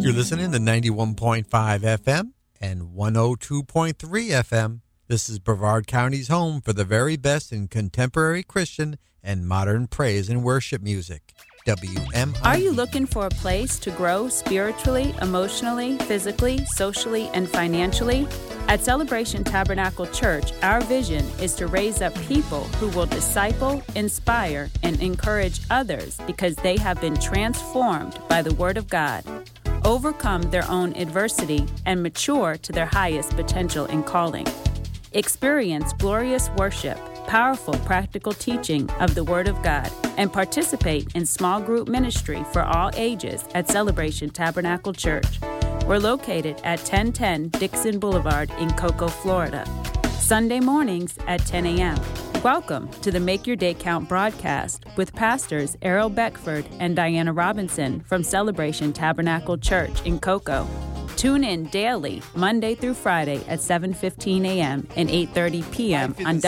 You're listening to 91.5 FM and 102.3 FM. This is Brevard County's home for the very best in contemporary Christian and modern praise and worship music. WMI. Are you looking for a place to grow spiritually, emotionally, physically, socially, and financially? At Celebration Tabernacle Church, our vision is to raise up people who will disciple, inspire, and encourage others because they have been transformed by the Word of God, overcome their own adversity, and mature to their highest potential and calling. Experience glorious worship, powerful practical teaching of the Word of God, and participate in small group ministry for all ages at Celebration Tabernacle Church. We're located at 1010 Dixon Boulevard in Cocoa, Florida. Sunday mornings at 10 a.m. Welcome to the Make Your Day Count broadcast with pastors Errol Beckford and Diana Robinson from Celebration Tabernacle Church in Cocoa. Tune in daily, Monday through Friday at 7:15 a.m. and 8:30 p.m. on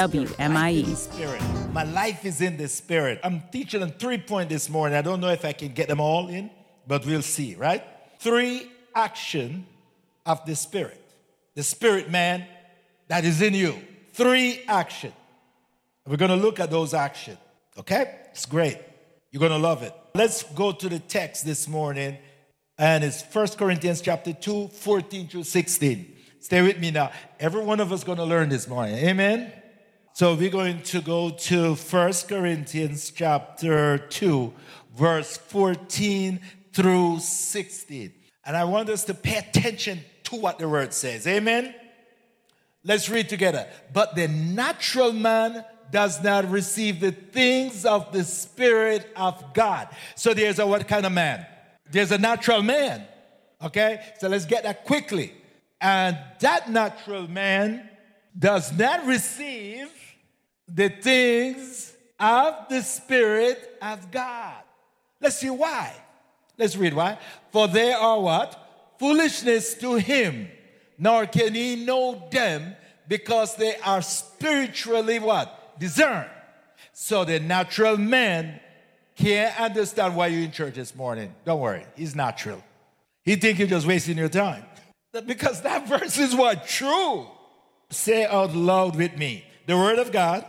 WMIE. My life is in the Spirit. I'm teaching on 3 points this morning. I don't know if I can get them all in, but we'll see, right? 3 action of the Spirit. The Spirit man that is in you. 3 action. We're going to look at those actions, okay? It's great. You're going to love it. Let's go to the text this morning. And it's 1 Corinthians chapter 2, 14 through 16. Stay with me now. Every one of us is going to learn this morning. Amen? So we're going to go to 1 Corinthians chapter 2, verse 14 through 16. And I want us to pay attention to what the word says. Amen? Let's read together. But the natural man does not receive the things of the Spirit of God. So there's a what kind of man? There's a natural man, okay? So let's get that quickly. And that natural man does not receive the things of the Spirit of God. Let's see why. Let's read why. For they are what? Foolishness to him, nor can he know them because they are spiritually what? Discerned. So the natural man can't understand why you're in church this morning. Don't worry. He's natural. He think you're just wasting your time. Because that verse is what? True. Say out loud with me. The Word of God,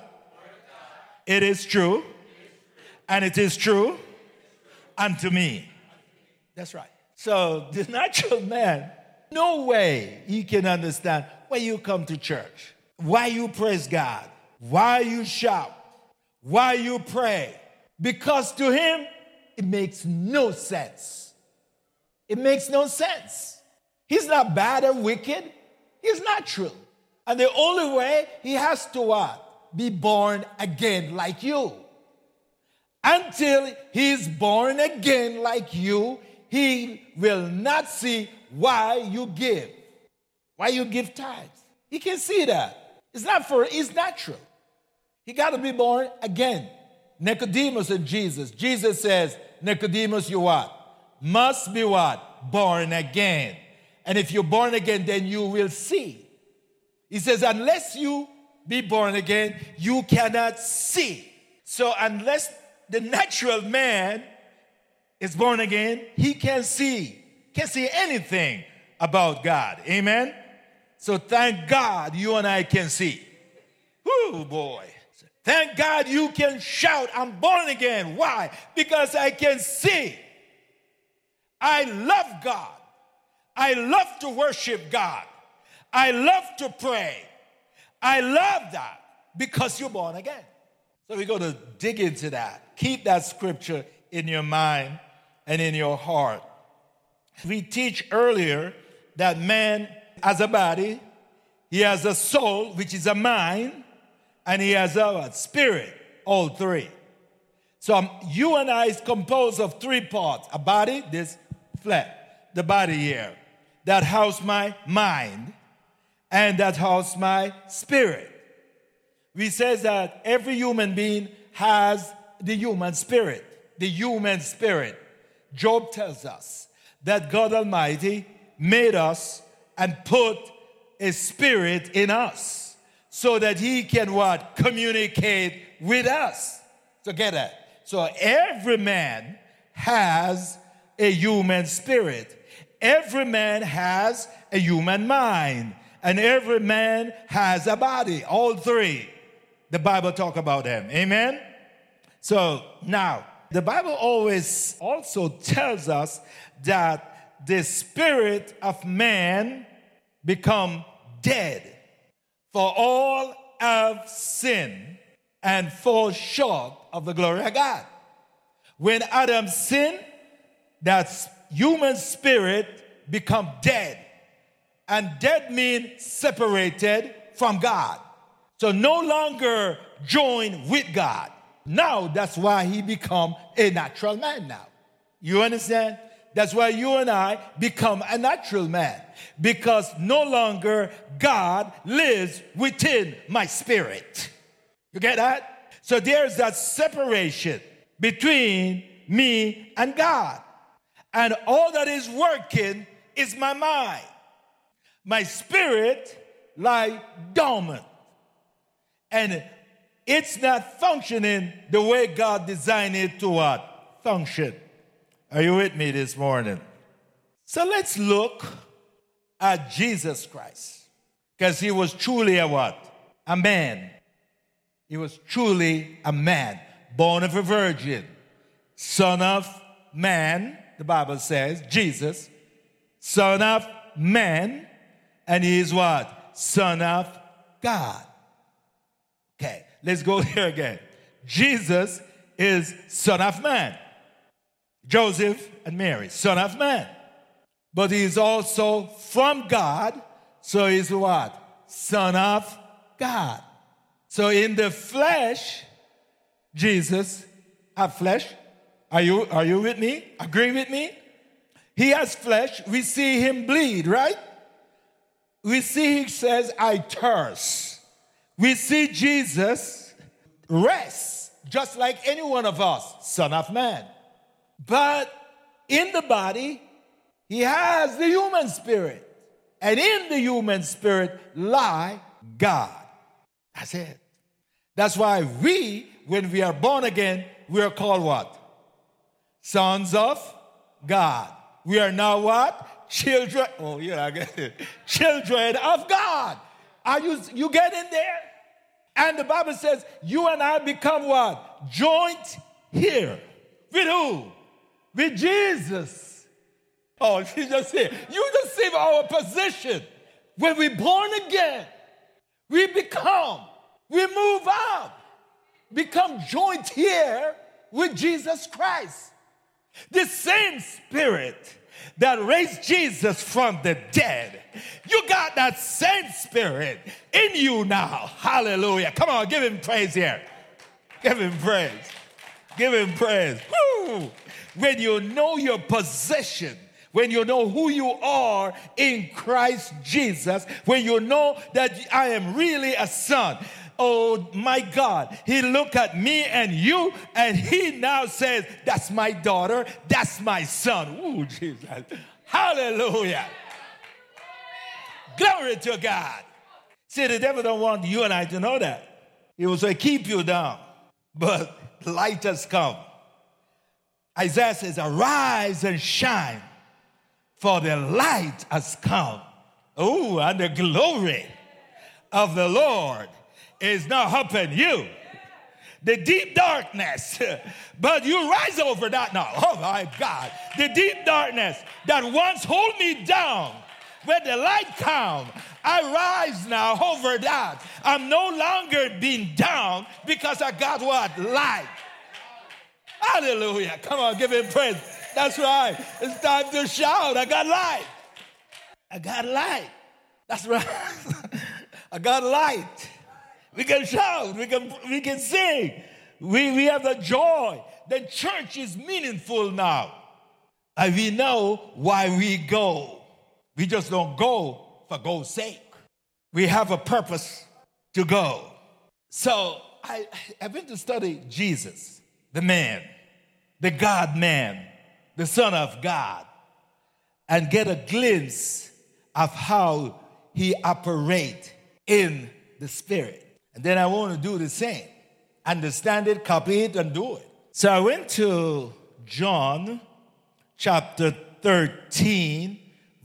it is true, and it is true unto me. That's right. So the natural man, no way he can understand why you come to church, why you praise God, why you shout, why you pray. Because to him, it makes no sense. It makes no sense. He's not bad or wicked. He's natural. And the only way he has to what? Be born again like you. Until he's born again like you, he will not see why you give. Why you give tithes. He can see that. It's natural. He got to be born again. Nicodemus and Jesus. Jesus says, Nicodemus, you what? Must be what? Born again. And if you're born again, then you will see. He says, unless you be born again, you cannot see. So unless the natural man is born again, he can't see anything about God. Amen? So thank God you and I can see. Whoo, boy. Thank God you can shout, I'm born again. Why? Because I can see. I love God. I love to worship God. I love to pray. I love that because you're born again. So we're going to dig into that. Keep that scripture in your mind and in your heart. We teach earlier that man has a body, he has a soul, which is a mind, and he has a spirit, all 3. So you and I is composed of 3 parts. A body, this flesh, the body here. That house my mind, and that house my spirit. We say that every human being has the human spirit. The human spirit. Job tells us that God Almighty made us and put a spirit in us. So that he can what? Communicate with us. So get that. So every man has a human spirit. every man has a human mind, and every man has a body. All three. The Bible talk about them. Amen? So now, the Bible always also tells us that the spirit of man become dead. For all have sinned and fall short of the glory of God. When Adam sinned, that human spirit become dead. And dead means separated from God. So no longer joined with God. Now that's why he become a natural man now. You understand? That's why you and I become a natural man. Because no longer God lives within my spirit. You get that? So there's that separation between me and God. And all that is working is my mind. My spirit lies dormant. And it's not functioning the way God designed it to what? Function. Are you with me this morning? So let's look at Jesus Christ. Because he was truly a what? A man. He was truly a man. Born of a virgin. Son of man, the Bible says. Jesus. Son of man. And he is what? Son of God. Okay, let's go here again. Jesus is son of man. Joseph and Mary, son of man. But he is also from God, so he's what? Son of God. So in the flesh, Jesus has flesh. Are you with me? Agree with me? He has flesh. We see him bleed, right? We see he says, I thirst. We see Jesus rest, just like any one of us, son of man. But in the body, he has the human spirit. And in the human spirit lie God. That's it. That's why when we are born again, we are called what? Sons of God. We are now what? Children. Oh, yeah, I get it. Children of God. Are you get in there? And the Bible says, you and I become what? Joint here. With who? With Jesus. Oh, you just see our position. When we're born again, we move out, become joint here with Jesus Christ. The same spirit that raised Jesus from the dead. You got that same spirit in you now. Hallelujah. Come on, give him praise here. Give him praise. Give him praise. Woo! When you know your position, when you know who you are in Christ Jesus, when you know that I am really a son. Oh my God, he looked at me and you, and he now says, that's my daughter, that's my son. Ooh, Jesus. Hallelujah. Glory to God. See, the devil don't want you and I to know that. He will say, keep you down. But light has come. Isaiah says, arise and shine, for the light has come. Oh, and the glory of the Lord is now upon you. The deep darkness, but you rise over that now. Oh my God. The deep darkness that once hold me down, when the light comes, I rise now over that. I'm no longer being down because I got what? Light. Hallelujah. Come on, give him praise. That's right. It's time to shout. I got light. I got light. That's right. I got light. We can shout. We can sing. We have the joy. The church is meaningful now. And we know why we go. We just don't go for go's sake. We have a purpose to go. So I've been to study Jesus, the man, the God-man, the Son of God, and get a glimpse of how he operates in the Spirit. And then I want to do the same. Understand it, copy it, and do it. So I went to John chapter 13,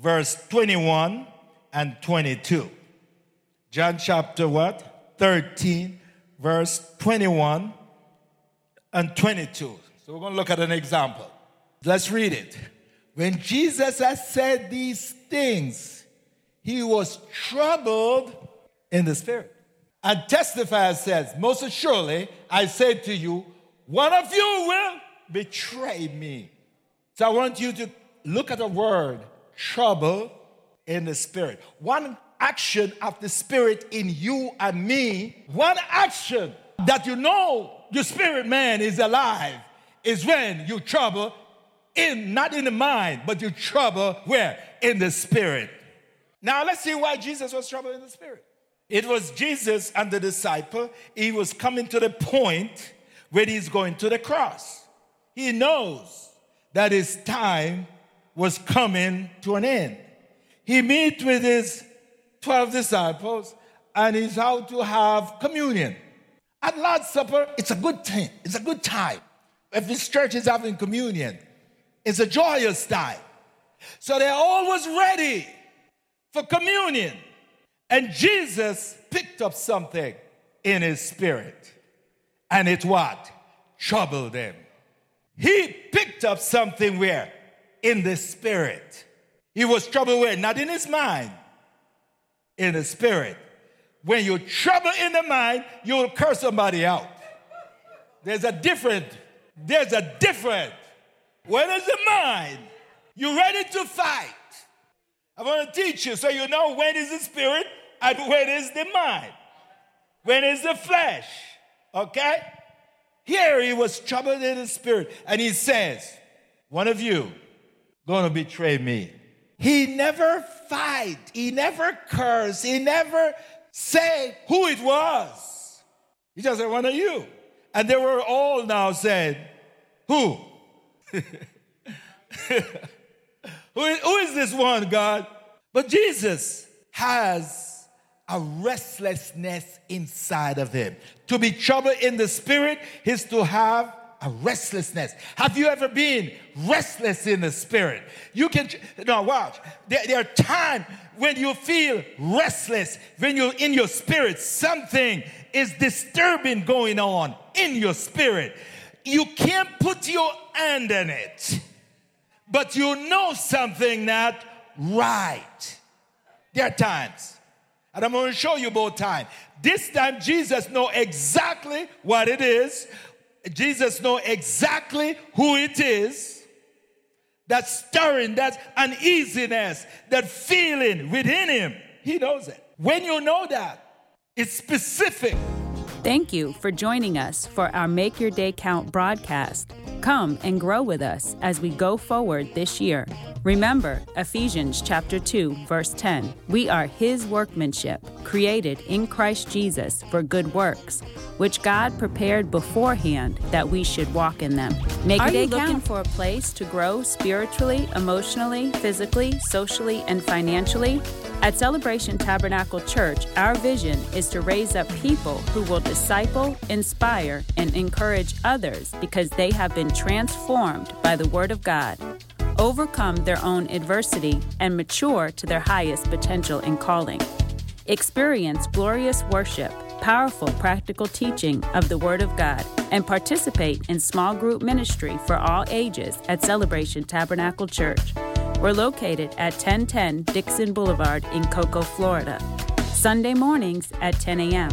verse 21 and 22. John chapter what? 13, verse 21 and 22. So we're going to look at an example. Let's read it. When Jesus had said these things, he was troubled in the spirit. And testifies, says, most assuredly, I say to you, one of you will betray me. So I want you to look at the word trouble in the spirit. One action of the spirit in you and me, one action that you know your spirit man is alive is when you trouble not in the mind, but you trouble where? In the spirit. Now let's see why Jesus was troubled in the spirit. It was Jesus and the disciple. He was coming to the point where he's going to the cross. He knows that his time was coming to an end. He meets with his 12 disciples and he's out to have communion. At Lord's Supper, it's a good thing. It's a good time. If this church is having communion, it's a joyous time. So they're always ready for communion. And Jesus picked up something in his spirit. And it what? Troubled him. He picked up something where? In the spirit. He was troubled where? Not in his mind. In the spirit. When you're troubled in the mind, you'll curse somebody out. There's a different. When is the mind? You're ready to fight. I want to teach you so you know when is the spirit and when is the mind. When is the flesh. Okay? Here he was troubled in the spirit. And he says, one of you going to betray me. He never fight. He never curse. He never say who it was. He just said, one of you. And they were all now saying, who? Who is this one, God? But Jesus has a restlessness inside of him. To be troubled in the spirit is to have a restlessness. Have you ever been restless in the spirit? You can, now watch. There are times when you feel restless, when you're in your spirit, something is disturbing going on in your spirit. You can't put your hand in it, but you know something not right. There are times, and I'm going to show you both times. This time, Jesus knows exactly what it is. Jesus knows exactly who it is. That stirring, that uneasiness, that feeling within him. He knows it. When you know that, it's specific. Thank you for joining us for our Make Your Day Count broadcast. Come and grow with us as we go forward this year. Remember, Ephesians chapter 2, verse 10. We are his workmanship, created in Christ Jesus for good works, which God prepared beforehand that we should walk in them. Make Your Day Count. Are you looking for a place to grow spiritually, emotionally, physically, socially, and financially? At Celebration Tabernacle Church, our vision is to raise up people who will disciple, inspire, and encourage others because they have been transformed by the Word of God, overcome their own adversity, and mature to their highest potential and calling. Experience glorious worship, powerful practical teaching of the Word of God, and participate in small group ministry for all ages at Celebration Tabernacle Church. We're located at 1010 Dixon Boulevard in Cocoa, Florida. Sunday mornings at 10 a.m.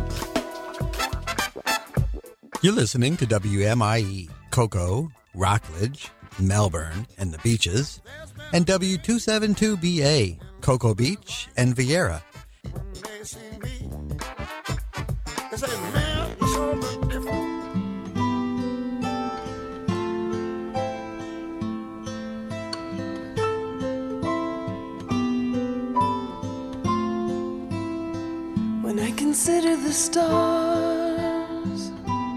You're listening to WMIE, Cocoa, Rockledge, Melbourne, and the Beaches, and W272BA, Cocoa Beach, and Vieira. When I consider the stars,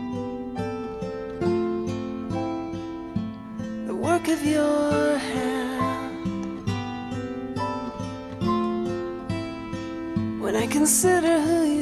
the work of your hand, when I consider who